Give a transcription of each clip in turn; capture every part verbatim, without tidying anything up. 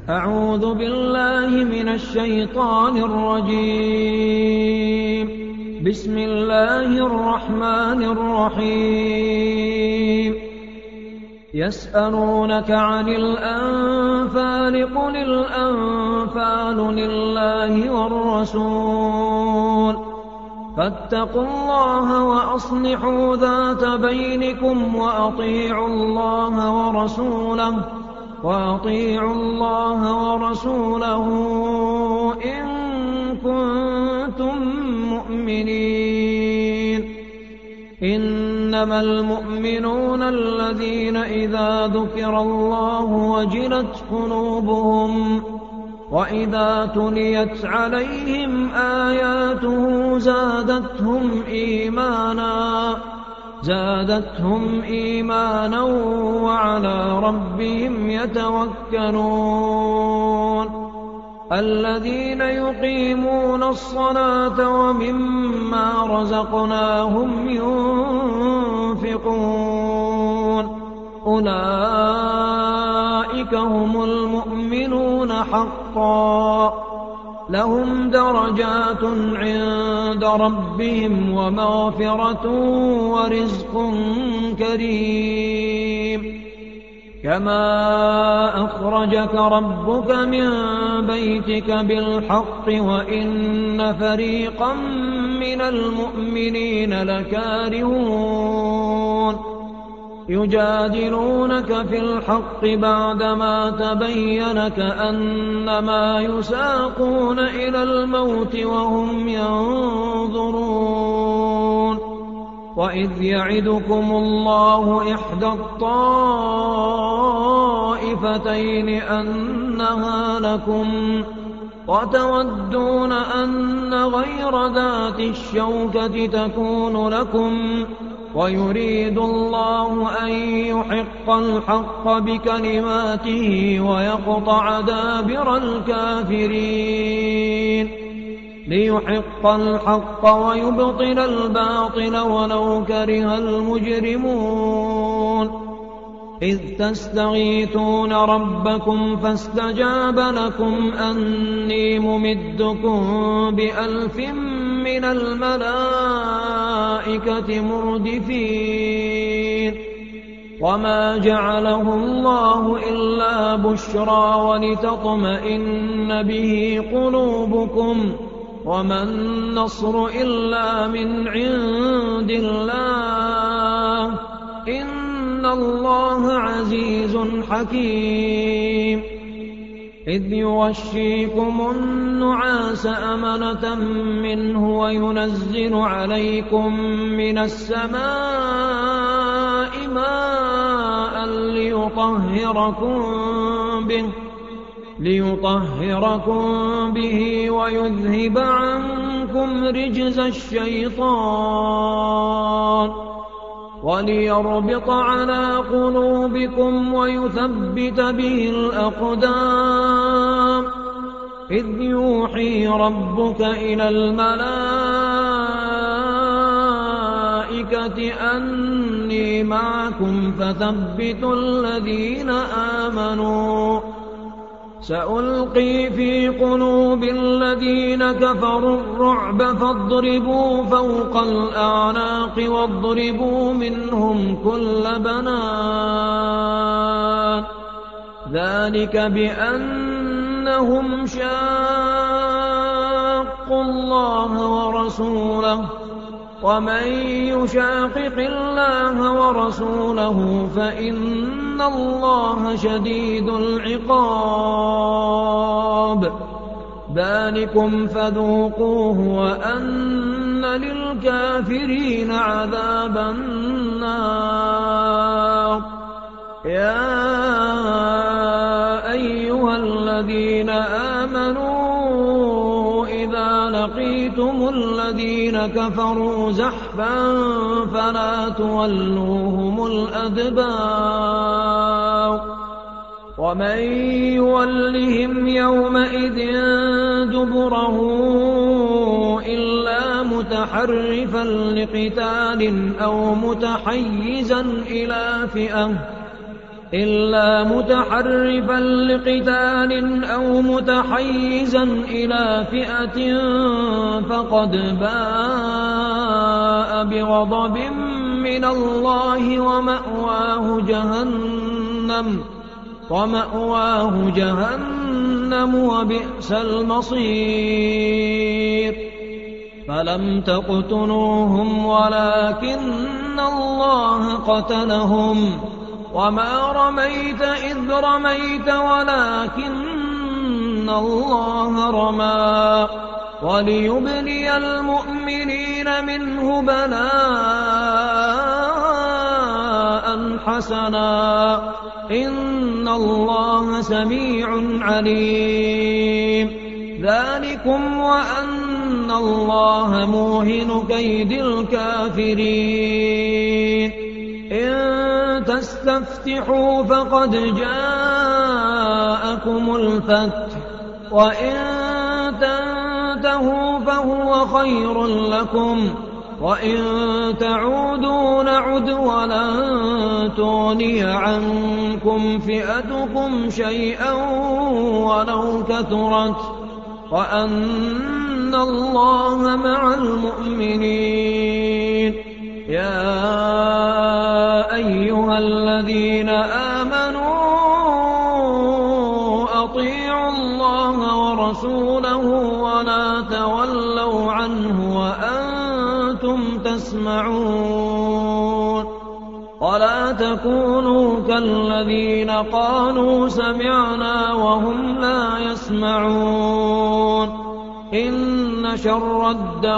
أعوذ بالله من الشيطان الرجيم. بسم الله الرحمن الرحيم. يسألونك عن الأنفال قل الأنفال لله والرسول فاتقوا الله وأصلحوا ذات بينكم وأطيعوا الله ورسوله وأطيعوا الله ورسوله إن كنتم مؤمنين. إنما المؤمنون الذين إذا ذكر الله وجلت قلوبهم وإذا تليت عليهم آياته زادتهم إيمانا زادتهم إيمانا وعلى ربهم يتوكلون. الذين يقيمون الصلاة ومما رزقناهم ينفقون أولئك هم المؤمنون حقا لهم درجات عند ربهم ومغفرة ورزق كريم. كما أخرجك ربك من بيتك بالحق وإن فريقا من المؤمنين لكارهون يجادلونك في الحق بعدما تبين كأنما يساقون إلى الموت وهم ينظرون. وإذ يعدكم الله إحدى الطائفتين أنها لكم وتودون أن غير ذات الشوكة تكون لكم ويريد الله أن يحق الحق بكلماته ويقطع دابر الكافرين ليحق الحق ويبطل الباطل ولو كره المجرمون. إذ تستغيثون ربكم فاستجاب لكم أني ممدكم بألف من الملائكة مردفين. وما جعله الله إلا بشرى ولتطمئن به قلوبكم وما النصر إلا من عند الله إن الله عزيز حكيم. إذ يغشيكم النعاس أمنة منه وينزل عليكم من السماء ماء ليطهركم به ليطهركم به ويذهب عنكم رجز الشيطان وليربط على قلوبكم ويثبت به الأقدام. إذ يوحي ربك إلى الملائكة أني معكم فثبتوا الذين آمنوا سألقي في قلوب الذين كفروا الرعب فاضربوا فوق الأعناق واضربوا منهم كل بنان. ذلك بأنهم شاقوا الله ورسوله ومن يشاقق الله ورسوله فإن الله شديد العقاب. ذلكم فذوقوه وأن للكافرين عذاب النار. يا أيها الذين آمنوا إذا لقيتم الذين كفروا زحفا فلا تولوهم الأدبار. ومن يولهم يومئذ دبره إلا متحرفا لقتال أو متحيزا إلى فئة إلا متحرفا لقتال أو متحيزا إلى فئة فقد باء بغضب من الله ومأواه جهنم ومأواه جهنم وبئس المصير فلم تقتلوهم ولكن الله قتلهم وما رميت إذ رميت ولكن الله رمى وليبلي المؤمنين منه بلاء حسنا إن الله سميع عليم ذلكم وأن الله موهن كيد الكافرين إن تستفتحوا فقد جاءكم الفتح وإن تنتهوا فهو خير لكم وإن تعودوا نعد ولن تغني عنكم فئتكم شيئا ولو كثرت وأن الله مع المؤمنين يا أيها الذين آمنوا أطيعوا الله ورسوله ولا تولوا عنه وأنتم تسمعون ولا تكونوا كالذين قالوا سمعنا وهم لا يسمعون إن شر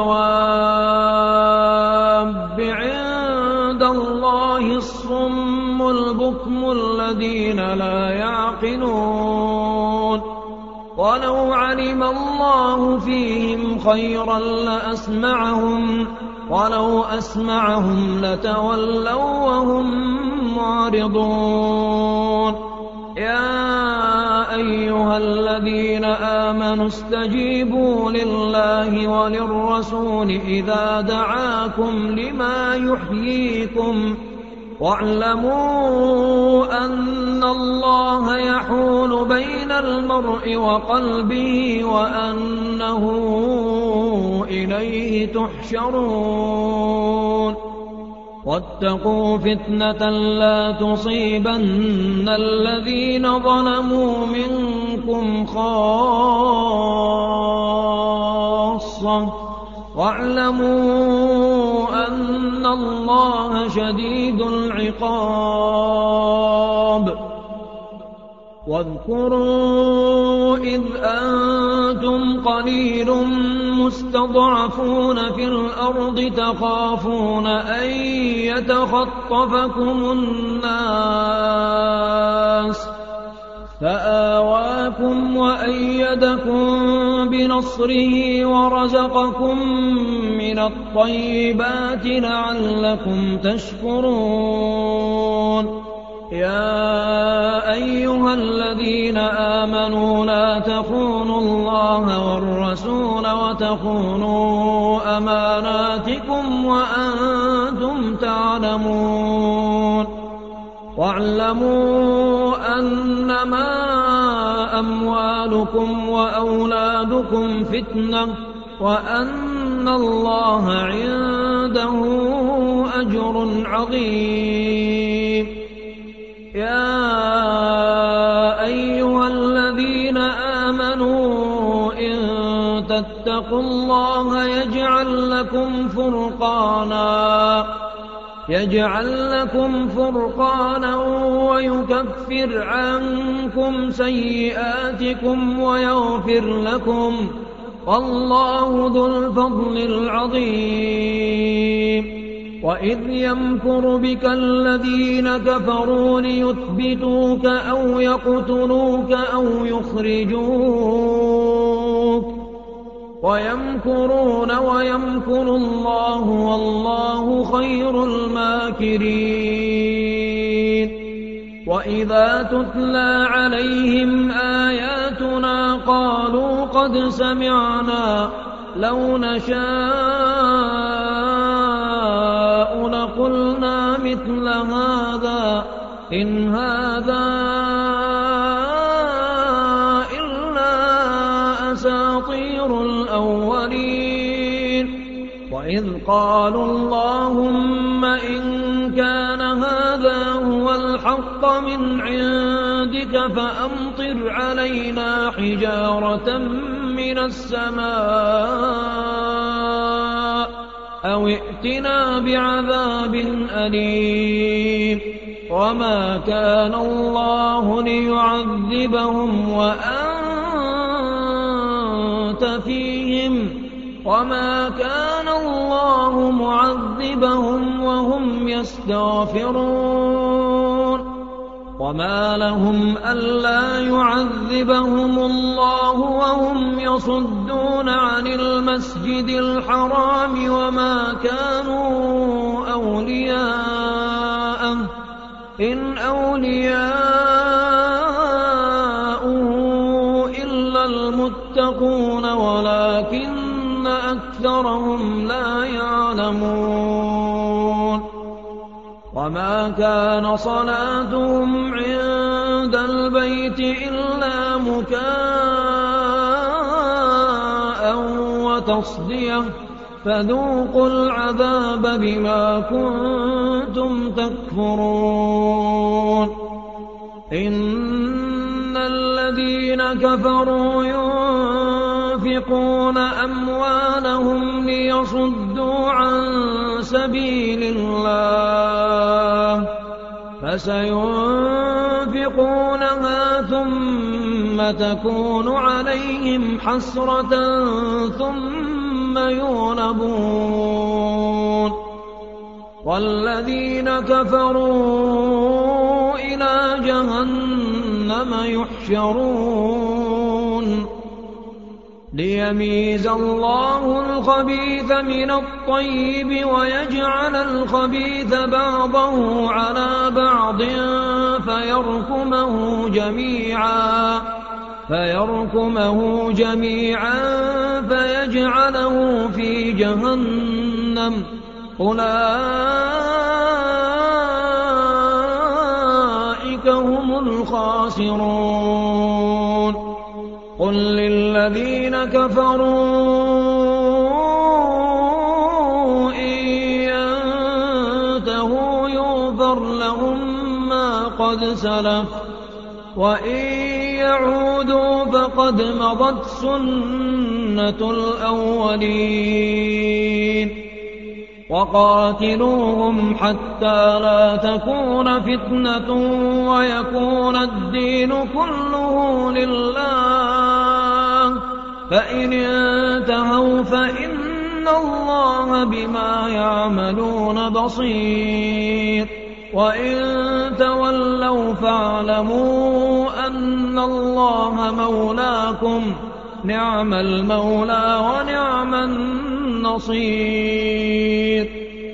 الدواب عند الله الصم البكم الذين لا يعقلون ولو علم الله فيهم خيرا لأسمعهم ولو أسمعهم لتولوا وهم معرضون يا أيها الذين آمنوا استجيبوا لله وللرسول إذا دعاكم لما يحييكم واعلموا أن الله يحول بين المرء وقلبه وأنه إليه تحشرون واتقوا فتنة لا تصيبن الذين ظلموا منكم خاصة واعلموا أن الله شديد العقاب واذكروا إذ أنتم قليل مستضعفون في الأرض تخافون أن يتخطفكم الناس فآواكم وأيدكم بنصره ورزقكم من الطيبات لعلكم تشكرون يا أيها الذين آمنوا لا تخونوا الله والرسول وتخونوا أماناتكم وأنتم تعلمون واعلموا أنما أموالكم وأولادكم فتنة وأن الله عنده أجر عظيم يا أيها الذين آمنوا إن تتقوا الله يجعل لكم فرقانا يجعل لكم فرقانا ويكفر عنكم سيئاتكم ويغفر لكم والله ذو الفضل العظيم وإذ يمكر بك الذين كفروا ليثبتوك أو يقتلوك أو يخرجوك ويمكرون ويمكر الله والله خير الماكرين وإذا تتلى عليهم آياتنا قالوا قد سمعنا لو نشاء لقلنا مثل هذا إن هذا إلا أساطير الأولين وإذ قالوا اللهم إن كان هذا هو الحق من عندك فأمطر علينا حجارة من السماء أو ائتنا بعذاب أليم وما كان الله ليعذبهم وأنت فيهم وما كان الله معذبهم وهم يستغفرون وما لهم ألا يعذبهم الله وهم يصدون عن المسجد الحرام وما كانوا أولياءه إن أولياؤه إلا المتقون ولكن أكثرهم لا يعلمون وما كان صلاتهم عند البيت إلا مكاء وتصدية فذوقوا العذاب بما كنتم تكفرون إن الذين كفروا ينفقون أموالهم ليصدوا عن سبيل الله فسينفقونها ثم تكون عليهم حسرة ثم يغلبون والذين كفروا إلى جهنم يحشرون ليميز الله الخبيث من الطيب ويجعل الخبيث بعضه على بعض فيركمه جميعا فيركمه جميعا فيجعله في جهنم أولئك هم الخاسرون قل للذين كفروا إن ينتهوا يغفر لهم ما قد سلف وإن يعودوا فقد مضت سنة الأولين وقاتلوهم حتى لا تكون فتنة ويكون الدين كله لله فإن انتهوا فإن الله بما يعملون بصير وإن تولوا فاعلموا أن الله مولاكم نعم المولى ونعم النصير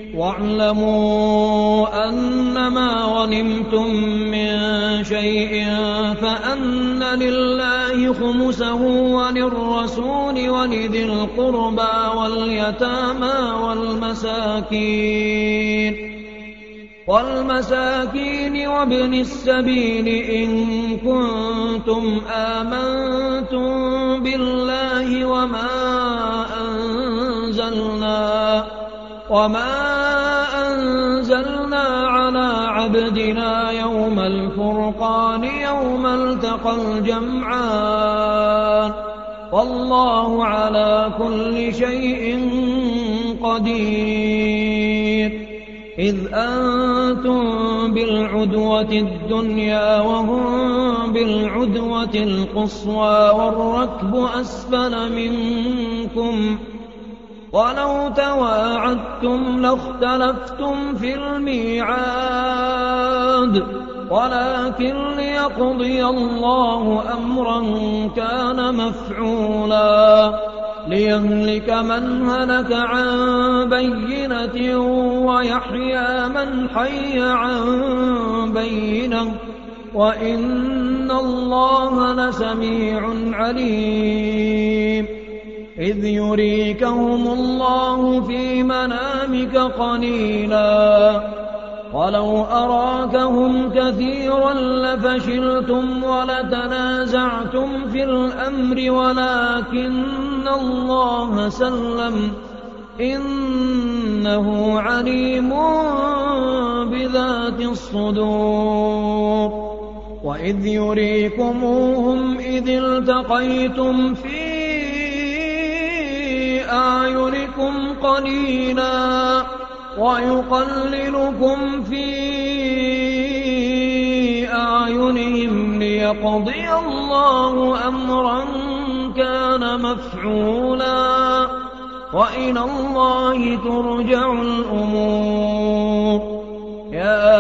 واعلموا أنما غنمتم من شيء فأن لله خمسه وللرسول ولذي القربى واليتامى والمساكين والمساكين وابن السبيل إن كنتم آمنتم بالله وما أنزلنا وما أنزلنا على عبدنا يوم الفرقان يوم التقى الجمعان والله على كل شيء قدير إذ أنتم بالعدوة الدنيا وهم بالعدوة القصوى والركب أسفل منكم ولو تواعدتم لاختلفتم في الميعاد ولكن ليقضي الله أمرا كان مفعولا ليهلك من هلك عن بينة ويحيى من حي عن بينة وإن الله لسميع عليم إذ يريكهم الله في منامك قليلا وَلَوْ أَرَاكَهُمْ كَثِيرًا لَّفَشِلْتُمْ وَلَتَنَازَعْتُمْ فِي الْأَمْرِ وَلَٰكِنَّ اللَّهَ سَلَّمَ ۗ إِنَّهُ عَلِيمٌ بِذَاتِ الصُّدُورِ. وَإِذْ يُرِيكُمُوهُمْ إِذِ الْتَقَيْتُمْ فِي أَعْيُنِكُمْ قَلِيلًا وَيُقَلِّلُكُمْ فِي أَعْيُنِهِمْ لِيَقْضِيَ اللَّهُ أَمْرًا كَانَ مَفْعُولًا ۗ وَإِلَى اللَّهِ تُرْجَعُ الْأُمُورُ. يَا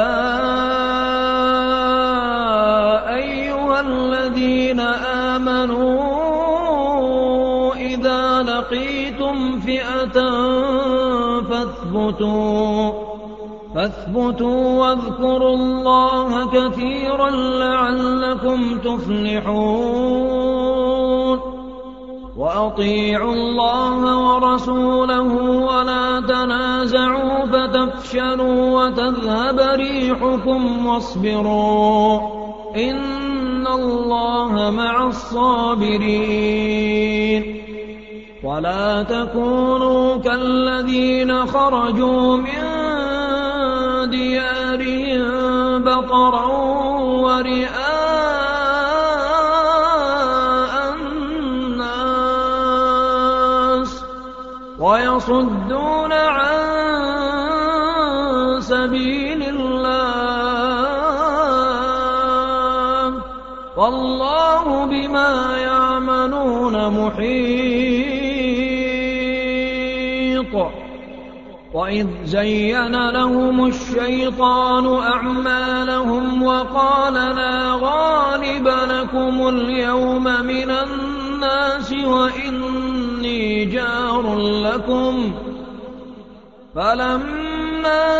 أَيُّهَا الَّذِينَ آمَنُوا إِذَا لَقِيتُمْ فِئَةً فاثبتوا فاثبتوا واذكروا الله كثيرا لعلكم تفلحون. وأطيعوا الله ورسوله ولا تنازعوا فتفشلوا وتذهب ريحكم واصبروا إن الله مع الصابرين. ولا تكونوا كالذين خرجوا من ديارهم بطرا ورئاء الناس ويصدون عن سبيل الله والله بما يعملون محيط. وإذ زين لهم الشيطان أعمالهم وقال لا غالب لكم اليوم من الناس وإني جار لكم فلما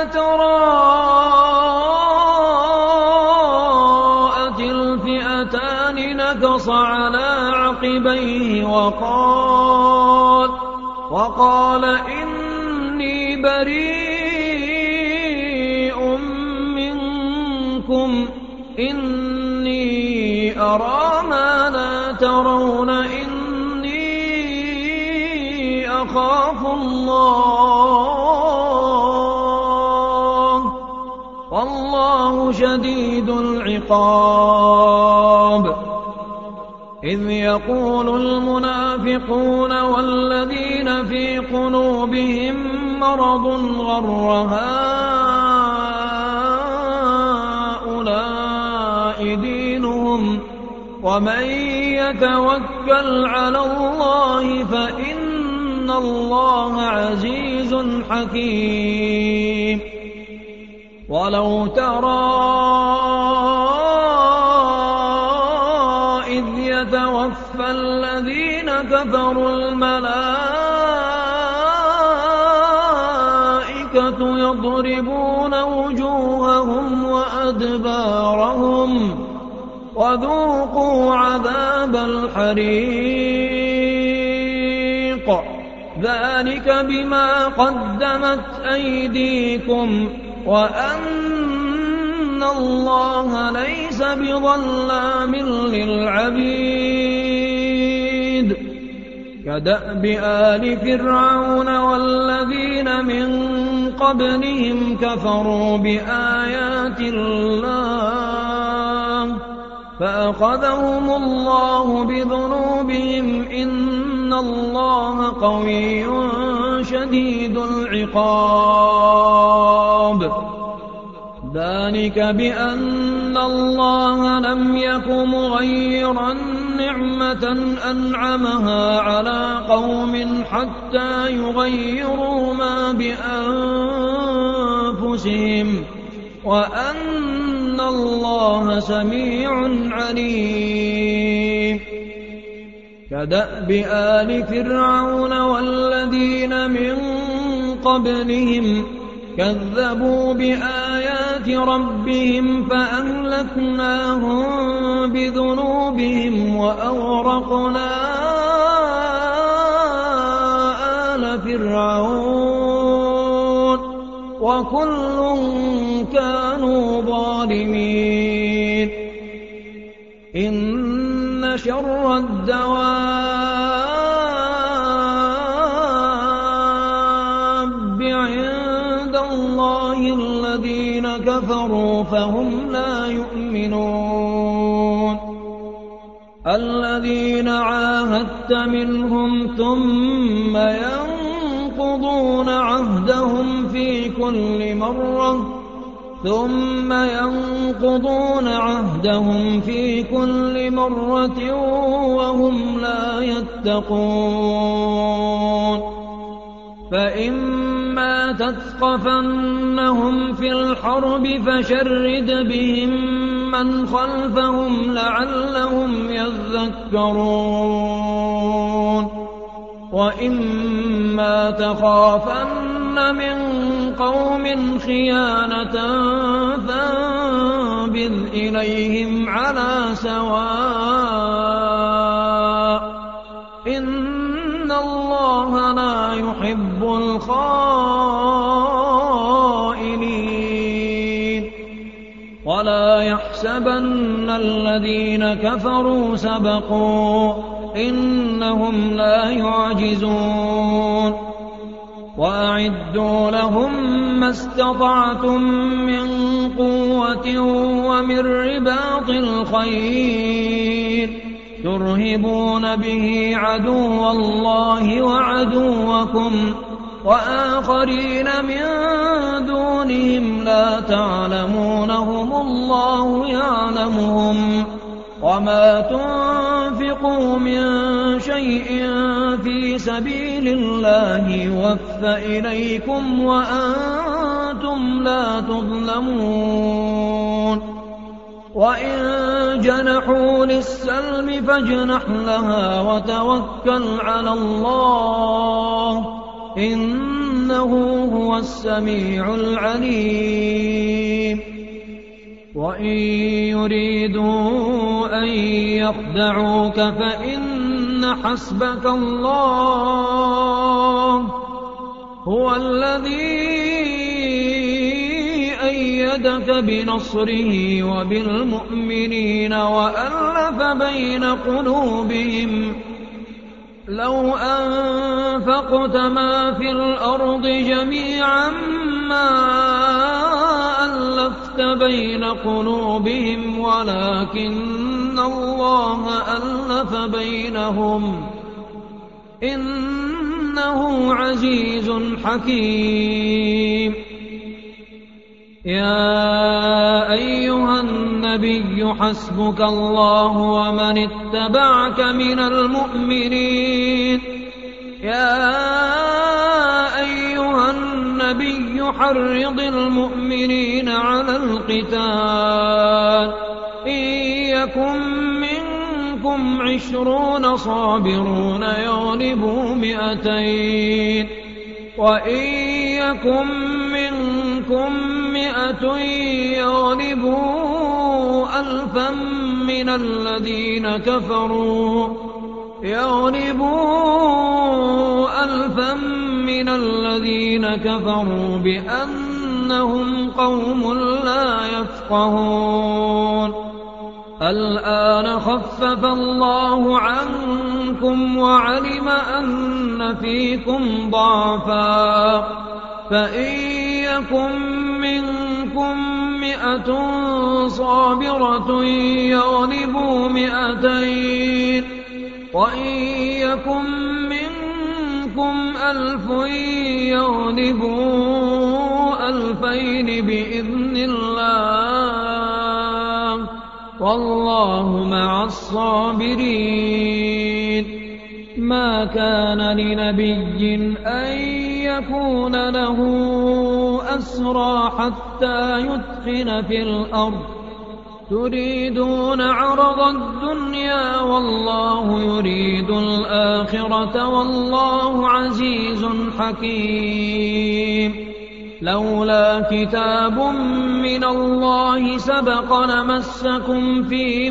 تراءت الفئتان نكص على عقبيه وقال وقال إني بريء منكم إني أرى ما لا ترون إني أخاف الله والله شديد العقاب. إذ يقول المنافقون والذين في قلوبهم مرض غر هؤلاء دينهم ومن يتوكل على الله فإن الله عزيز حكيم. ولو ترى إذ يتوفى الذين كفروا الملائكة يضربون وجوههم وأدبارهم وذوقوا عذاب الحريق ذلك بما قدمت أيديكم وأن الله ليس بظلام للعبيد. كدأب آل فرعون والذين من قبلهم كفروا بآيات الله فأخذهم الله بذنوبهم إن الله قوي شديد العقاب. ذلك بأن الله لم يك مغيرا نعمة أنعمها على قوم حتى يغيروا ما بأنفسهم وأن الله سميع عليم. كدأب آل فرعون والذين من قبلهم كذبوا بآيات ربهم فأهلكناهم بذنوبهم وأغرقنا آل فرعون وكل كانوا ظالمين إن شر الدواب عند الله الذين كفروا فهم لا يؤمنون الذين عاهدت منهم ثم ينقضون عهدهم في كل مرة ثم ينقضون عهدهم في كل مرة وهم لا يتقون فإما تثقفنهم في الحرب فشرد بهم من خلفهم لعلهم يذكرون وإما تخافن من قوم خيانة فانبذ إليهم على سواء إن الله لا يحب الخائنين ولا يحسبن الذين كفروا سبقوا إنهم لا يعجزون وأعدوا لهم ما استطعتم من قوة ومن رباط الخيل ترهبون به عدو الله وعدوكم وآخرين من دونهم لا تعلمونهم الله يعلمهم وما تنفقوا من شيء في سبيل الله يوفى إليكم وأنتم لا تظلمون وإن جنحوا للسلم فاجنح لها وتوكل على الله إنه هو السميع العليم وإن يريدوا أن يخدعوك فإن حسبك الله هو الذي أيدك بنصره وبالمؤمنين وألف بين قلوبهم لو أنفقت ما في الأرض جميعا ما ألفت بين قلوبهم ولكن الله ألف بينهم إنه عزيز حكيم يا أيها النبي حسبك الله ومن اتبعك من المؤمنين يا أيها النبي حرض المؤمنين على القتال إن يكن منكم عشرون صابرون يغلبوا مئتين وإن يكن منكم مئة يغلبوا ألفا من الذين كفروا يغلبوا ألفا من الذين كفروا بأنهم قوم لا يفقهون الآن خفف الله عنكم وعلم أن فيكم ضعفا فإن يكن منكم مئة صابرة يغلبوا مئتين وإن يكن منكم ألف يغلبوا ألفين بإذن الله والله مع الصابرين ما كان لنبي أن يكون له أسرى حتى يثخن في الأرض تريدون عرض الدنيا والله يريد الآخرة والله عزيز حكيم لولا كتاب من الله سبق لمسكم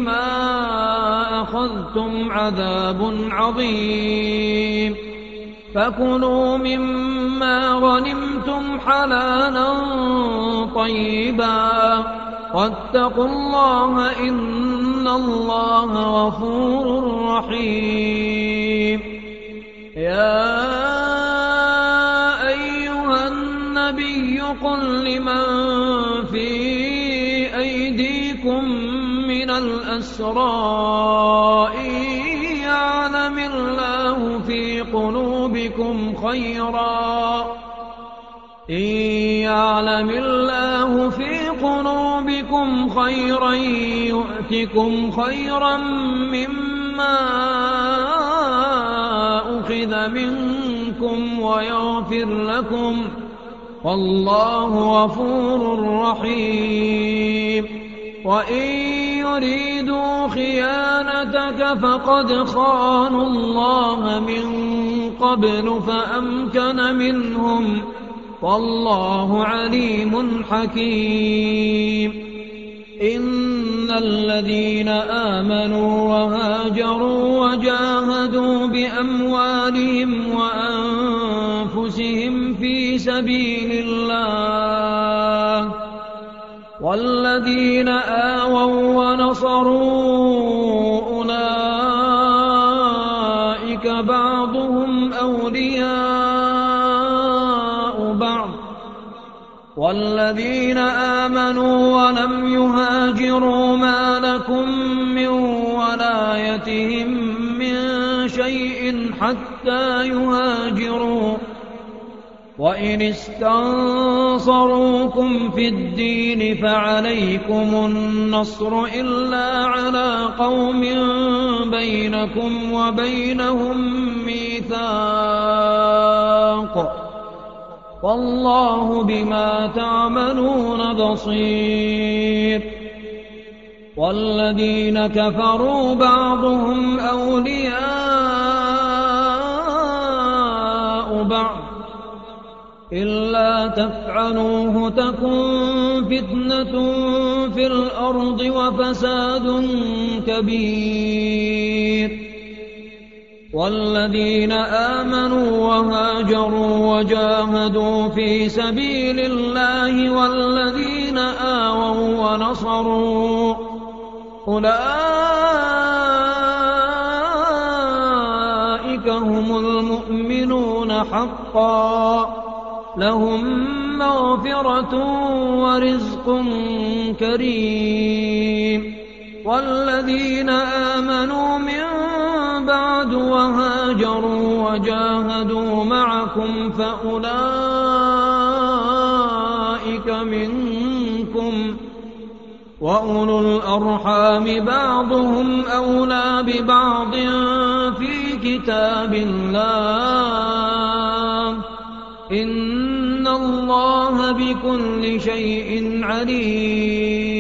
فيما أخذتم عذاب عظيم فكلوا مما غنمتم حلالا طيبا واتقوا الله إن الله غفور رحيم. يا أيها النبي قل لمن في أيديكم من الأسرى إن يعلم الله في قلوبكم خيرا إن يعلم الله في قلوبكم خيرا يؤتكم خيرا مما أخذ منكم ويغفر لكم والله غفور رحيم. وإن يريدوا خيانتك فقد خانوا الله من قبل فأمكن منهم والله عليم حكيم. إن الذين آمنوا وهاجروا وجاهدوا بأموالهم وأنفسهم في سبيل الله والذين آووا ونصروا أولئك بعضهم أولياء بعض والذين آمنوا ولم يهاجروا ما لكم من ولايتهم من شيء حتى يهاجروا وإن استنصروكم في الدين فعليكم النصر إلا على قوم بينكم وبينهم ميثاق والله بما تعملون بصير. والذين كفروا بعضهم أولياء بعض إلا تفعلوه تكن فتنة في الأرض وفساد كبير. والذين آمنوا وهاجروا وجاهدوا في سبيل الله والذين آووا ونصروا أولئك هم المؤمنون حقا لهم مغفرة ورزق كريم. والذين آمنوا من بعد وهاجروا وجاهدوا معكم فأولئك منكم وأولو الأرحام بعضهم أولى ببعض في كتاب الله إن الله بكل شيء عليم.